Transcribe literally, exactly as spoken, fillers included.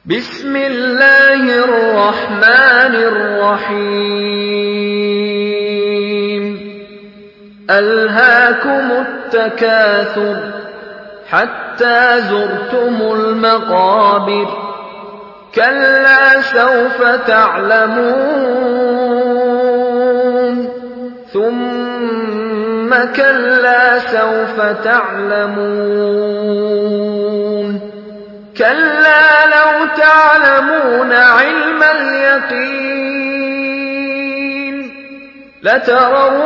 بسم الله الرحمن الرحيم ألهاكم التكاثر حتى زرتم المقابر كلا سوف تعلمون ثم كلا سوف تعلمون كلا لو تعلمون علم اليقين لترون